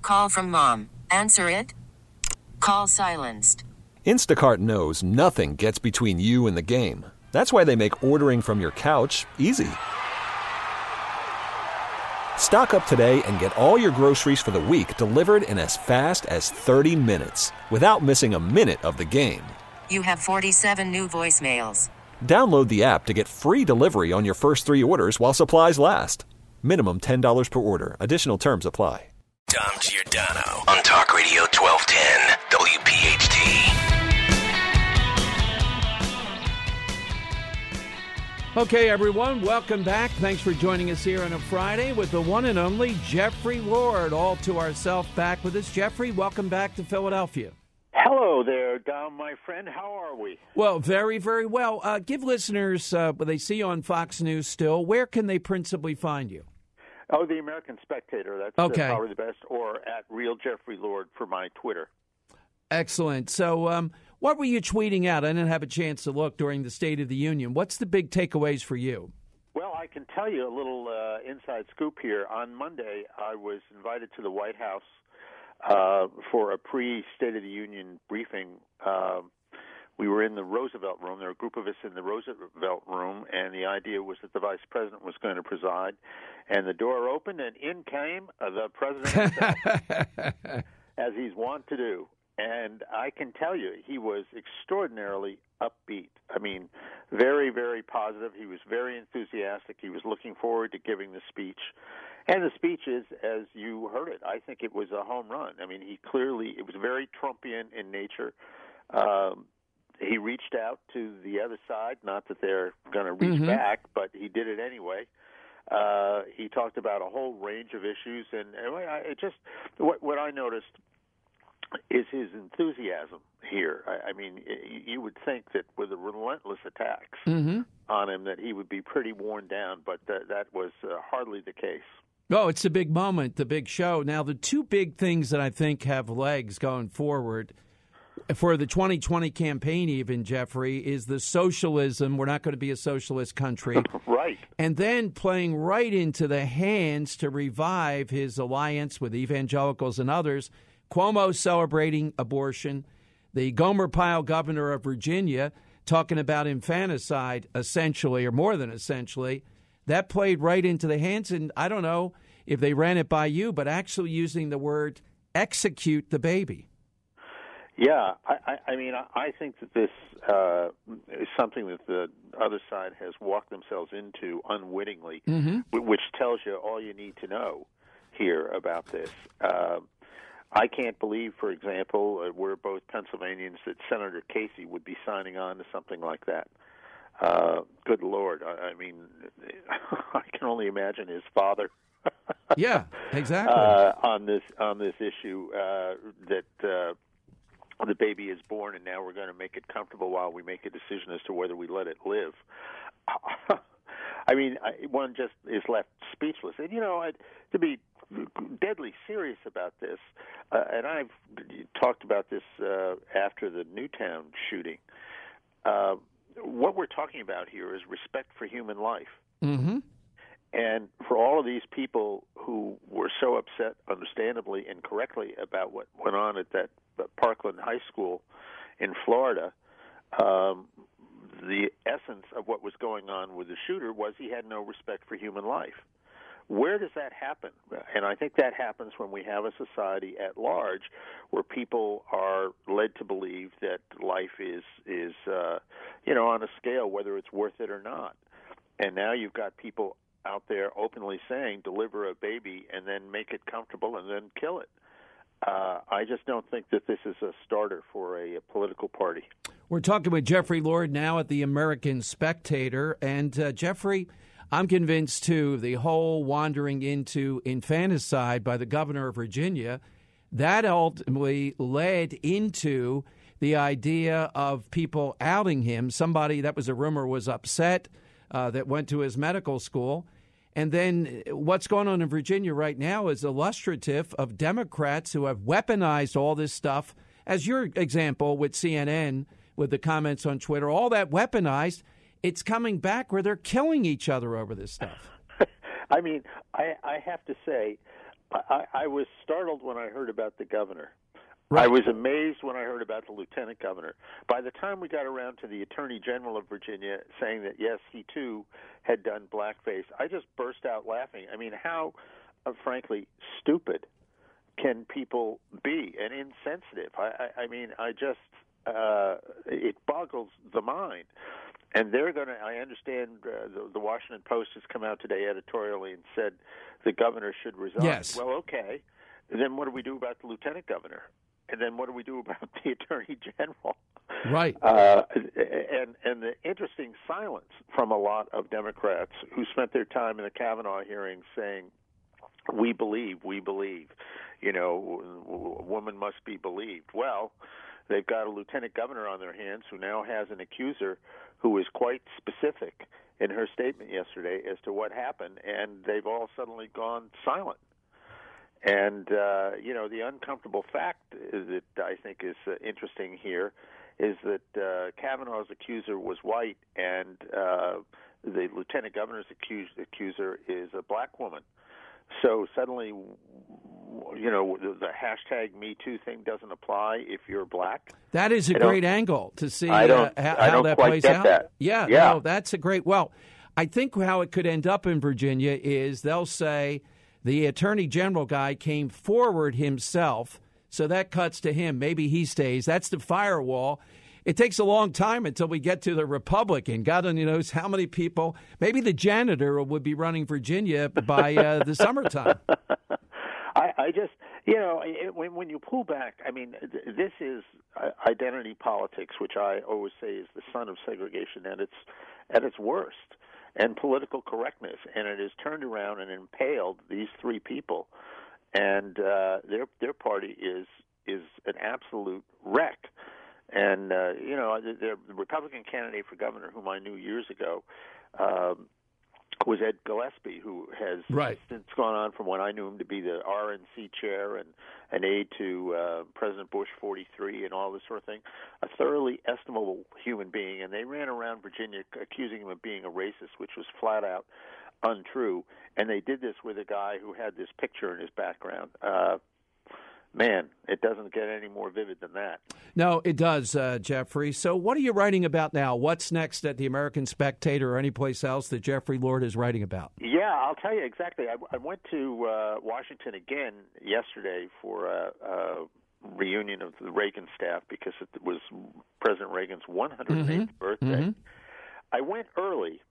Call from mom. Answer it. Call silenced. Instacart knows nothing gets between you and the game. That's why they make ordering from your couch easy. Stock up today and get all your groceries for the week delivered in as fast as 30 minutes without missing a minute of the game. You have 47 new voicemails. Download the app to get free delivery on your first 3 orders while supplies last. Minimum $10 per order. Additional terms apply. Dom Giordano on Talk Radio 1210 WPHT. Okay, everyone, welcome back. Thanks for joining us here on a Friday with the one and only Jeffrey Lord, all to ourselves back with us. Jeffrey, welcome back to Philadelphia. Hello there, Dom, my friend. How are we? Well, very, very well. Give listeners, what they see on Fox News still, where can they principally find you? Oh, the American Spectator. That's okay. Probably the best. Or at Real Jeffrey Lord for my Twitter. Excellent. So what were you tweeting out? I didn't have a chance to look during the State of the Union. What's the big takeaways for you? Well, I can tell you a little inside scoop here. On Monday, I was invited to the White House for a pre-State of the Union briefing. We were in the Roosevelt Room. There were a group of us in the Roosevelt Room, and the idea was that the Vice President was going to preside. And the door opened, and in came the President himself, as he's wont to do. And I can tell you, he was extraordinarily upbeat. I mean, very, very positive. He was very enthusiastic. He was looking forward to giving the speech. And the speech is, as you heard it, I think it was a home run. I mean, it was very Trumpian in nature. He reached out to the other side, not that they're going to reach back, but he did it anyway. He talked about a whole range of issues, and what I noticed is his enthusiasm here. I mean, you would think that with the relentless attacks on him that he would be pretty worn down, but that was hardly the case. Oh, it's a big moment, the big show. Now, the two big things that I think have legs going forward for the 2020 campaign even, Jeffrey, is the socialism. We're not going to be a socialist country. Right. And then playing right into the hands to revive his alliance with evangelicals and others. Cuomo celebrating abortion. The Gomer Pyle, governor of Virginia, talking about infanticide, essentially, or more than essentially. That played right into the hands. And I don't know if they ran it by you, but actually using the word execute the baby. Yeah, I mean, I think that this is something that the other side has walked themselves into unwittingly, which tells you all you need to know here about this. I can't believe, for example, we're both Pennsylvanians, that Senator Casey would be signing on to something like that. Good Lord. I mean, I can only imagine his father. Yeah, exactly. On this issue that the baby is born, and now we're going to make it comfortable while we make a decision as to whether we let it live. I mean, one just is left speechless. And, to be deadly serious about this, and I've talked about this after the Newtown shooting, what we're talking about here is respect for human life. And for all of these people who were so upset, understandably and correctly, about what went on at that Parkland High School in Florida, the essence of what was going on with the shooter was he had no respect for human life. Where does that happen? And I think that happens when we have a society at large where people are led to believe that life is on a scale, whether it's worth it or not. And now you've got people out there openly saying, deliver a baby and then make it comfortable and then kill it. I just don't think that this is a starter for a political party. We're talking with Jeffrey Lord now at the American Spectator. And, Jeffrey, I'm convinced, too, the whole wandering into infanticide by the governor of Virginia, that ultimately led into the idea of people outing him. Somebody, that was a rumor, was upset that went to his medical school. And then what's going on in Virginia right now is illustrative of Democrats who have weaponized all this stuff, as your example with CNN, with the comments on Twitter, all that weaponized. It's coming back where they're killing each other over this stuff. I mean, I have to say, I was startled when I heard about the governor. Right. I was amazed when I heard about the lieutenant governor. By the time we got around to the attorney general of Virginia saying that, yes, he too had done blackface, I just burst out laughing. I mean, how, frankly, stupid can people be and insensitive? I mean, it boggles the mind. And they're going to, I understand the Washington Post has come out today editorially and said the governor should resign. Yes. Well, okay. Then what do we do about the lieutenant governor? And then what do we do about the attorney general? Right. And the interesting silence from a lot of Democrats who spent their time in the Kavanaugh hearings saying, we believe, you know, a woman must be believed. Well, they've got a lieutenant governor on their hands who now has an accuser who is quite specific in her statement yesterday as to what happened, and they've all suddenly gone silent. And, you know, the uncomfortable fact that I think is interesting here is that Kavanaugh's accuser was white and the lieutenant governor's accuser is a black woman. So suddenly, you know, the hashtag Me Too thing doesn't apply if you're black. That is a great angle to see I don't how that quite plays get out. That. Yeah, no, that's a great. Well, I think how it could end up in Virginia is they'll say the attorney general guy came forward himself, so that cuts to him. Maybe he stays. That's the firewall. It takes a long time until we get to the Republican. God only knows how many people. Maybe the janitor would be running Virginia by the summertime. I just, you know, when you pull back, I mean, this is identity politics, which I always say is the son of segregation at its worst, and political correctness, and it has turned around and impaled these three people, and their party is an absolute wreck. And, you know, the Republican candidate for governor, whom I knew years ago, was Ed Gillespie, who has since gone on from when I knew him to be the RNC chair and an aide to President Bush 43 and all this sort of thing, a thoroughly estimable human being. And they ran around Virginia accusing him of being a racist, which was flat out untrue. And they did this with a guy who had this picture in his background. Man, it doesn't get any more vivid than that. No, it does, Jeffrey. So what are you writing about now? What's next at the American Spectator or any place else that Jeffrey Lord is writing about? Yeah, I'll tell you exactly. I went to Washington again yesterday for a reunion of the Reagan staff because it was President Reagan's 108th birthday. Mm-hmm. I went early,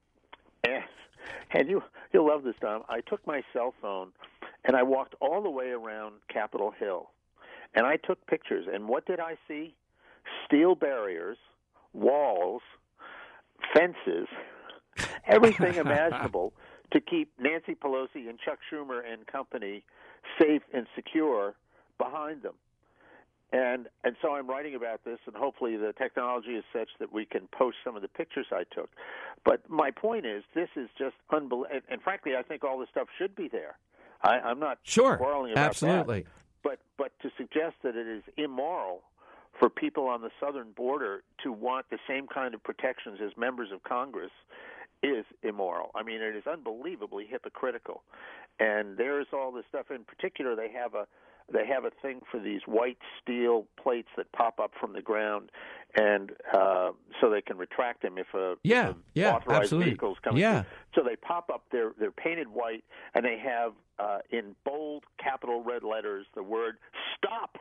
and you'll love this, Tom. I took my cell phone and I walked all the way around Capitol Hill, and I took pictures. And what did I see? Steel barriers, walls, fences, everything imaginable to keep Nancy Pelosi and Chuck Schumer and company safe and secure behind them. And so I'm writing about this, and hopefully the technology is such that we can post some of the pictures I took. But my point is, this is just unbelievable. And frankly, I think all this stuff should be there. I'm not quarreling about absolutely. that. But to suggest that it is immoral for people on the southern border to want the same kind of protections as members of Congress is immoral. I mean, it is unbelievably hypocritical. And there's all this stuff. In particular, they have a thing for these white steel plates that pop up from the ground, and so they can retract them if authorized vehicles come in. So they pop up, they're painted white, and they have in bold capital red letters the word "Stop."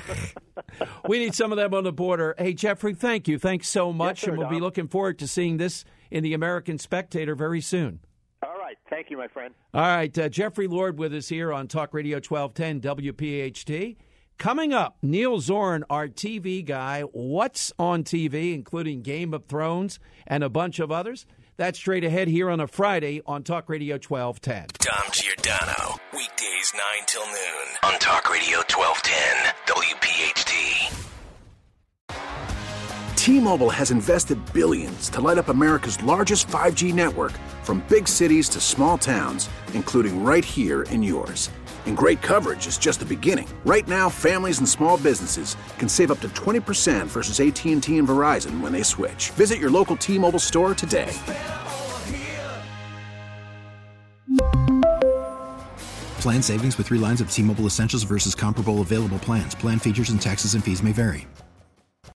We need some of them on the border. Hey, Jeffrey, thank you. Thanks so much, yes, sir, and we'll be looking forward to seeing this in the American Spectator very soon. All right. Thank you, my friend. All right. Jeffrey Lord with us here on Talk Radio 1210 WPHT. Coming up, Neil Zorn, our TV guy. What's on TV, including Game of Thrones and a bunch of others? That's straight ahead here on a Friday on Talk Radio 1210. Dom Giordano, weekdays 9 till noon on Talk Radio 1210 WPHT. T-Mobile has invested billions to light up America's largest 5G network, from big cities to small towns, including right here in yours. And great coverage is just the beginning. Right now, families and small businesses can save up to 20% versus AT&T and Verizon when they switch. Visit your local T-Mobile store today. Plan savings with 3 lines of T-Mobile Essentials versus comparable available plans. Plan features and taxes and fees may vary.